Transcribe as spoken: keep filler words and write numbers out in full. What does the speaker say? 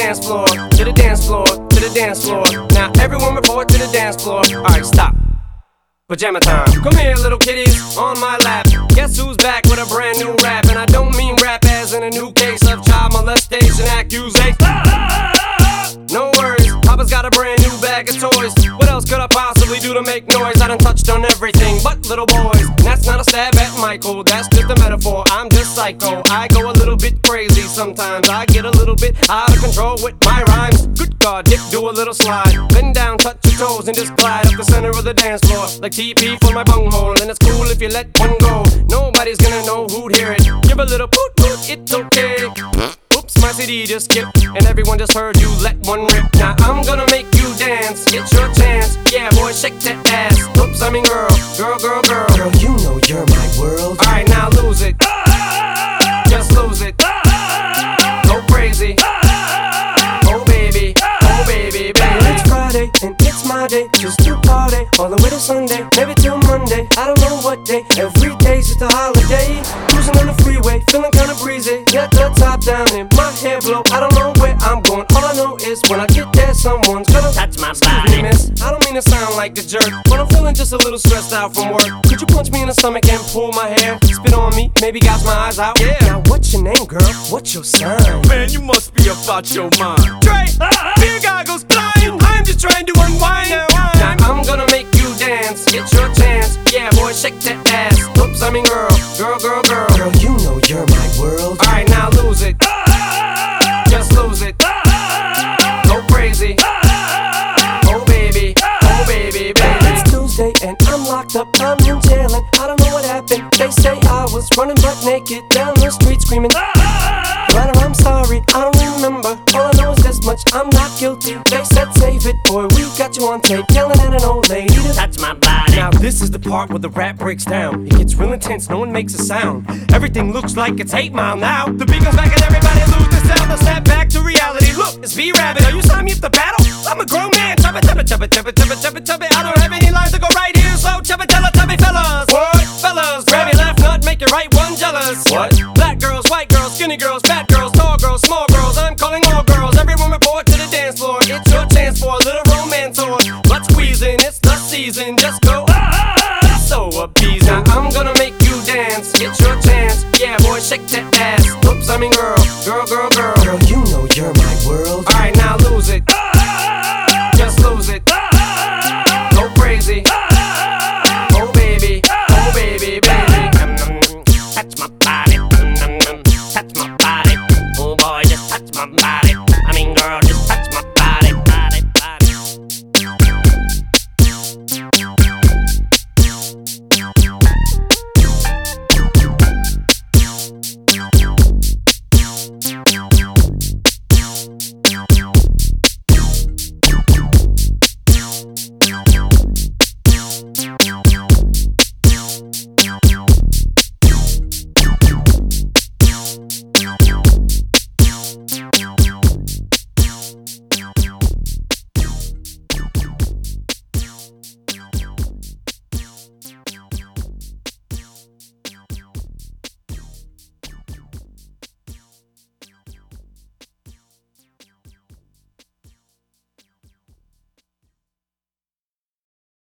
dance floor, to the dance floor, to the dance floor. Now everyone report to the dance floor. Alright, stop. Pajama time. Come here, little kitties, on my lap. Guess who's back with a brand new rap? And I don't mean rap as in a new case of child molestation accusation. No worries, Papa's got a brand new bag of toys. What else could I possibly do to make noise? I done touched on everything but little boys. And that's not a stab at Michael, that's just a metaphor. I'm just psycho, I go a little bit crazy sometimes. I get a little bit out of control with my rhymes. Good God, Dick, do a little slide. Bend down, touch your toes, and just glide up the center of the dance floor like T P for my bunghole. And it's cool if you let one go. Nobody's gonna know who'd hear it. Give a little poot poot, it's okay. Oops, my C D just skipped, and everyone just heard you let one rip. Now I'm gonna make you dance, get your chance. Yeah, boy, shake that ass. Oops, I mean girl, girl, girl, girl. Girl, you know you're my world. Alright, now lose it. Just lose it. Go crazy. Oh baby, oh baby, baby. It's Friday and it's my day, just to party all the way to Sunday, maybe till Monday. I don't know what day. Every day's just a holiday. Cruising on the freeway, feeling kinda breezy. Let the top down and my hair blow. I don't know where I'm going. All I know is when I get there, someone's gonna touch my Excuse body. me, miss, I don't mean to sound like a jerk, but I'm feeling just a little stressed out from work. Could you punch me in the stomach and pull my hair? Spit on me, maybe gouge my eyes out. Yeah. Now what's your name, girl? What's your sign? Man, you must be about your mind. Dre, beer goggles flying. I'm just trying to unwind. Now I'm gonna make you dance, get your chance. Yeah, boy, shake that ass. Oops, I mean girl, girl, girl, girl. Girl, you know you're my world. Alright, now lose it. Just lose it. Go crazy. Oh baby, oh baby, baby. It's Tuesday and I'm locked up, I'm in jail and I don't know what happened. They say I was running butt naked down the street screaming. But I'm sorry, I don't remember. All I know is this much, I'm not guilty. They said save it, boy, we got you on tape yelling at an old lady to Touch my body. Now this is the part where the rap breaks down. It gets real intense, no one makes a sound. Everything looks like it's eight mile now. The beat goes back and everybody lose the sound. Now snap back to reality. Look, it's B-Rabbit. Are you signing me up to battle? I'm a grown man. Chub it, chub it, chub it, chub it, chub it, chub it, chub it. I don't have any lines to go right here, so chub it, tell it, chub it, fellas. What? Fellas, grab your left nut, make your right one jealous. What? Black girls, white girls, skinny girls, fat girls, tall girls, small girls. I'm calling all girls. Everyone report to the dance floor. It's your chance for a little romance or butt squeezing. It's the season. Just go. So appeasing. Now I'm gonna make you dance. Get your chance. Yeah, boy, shake that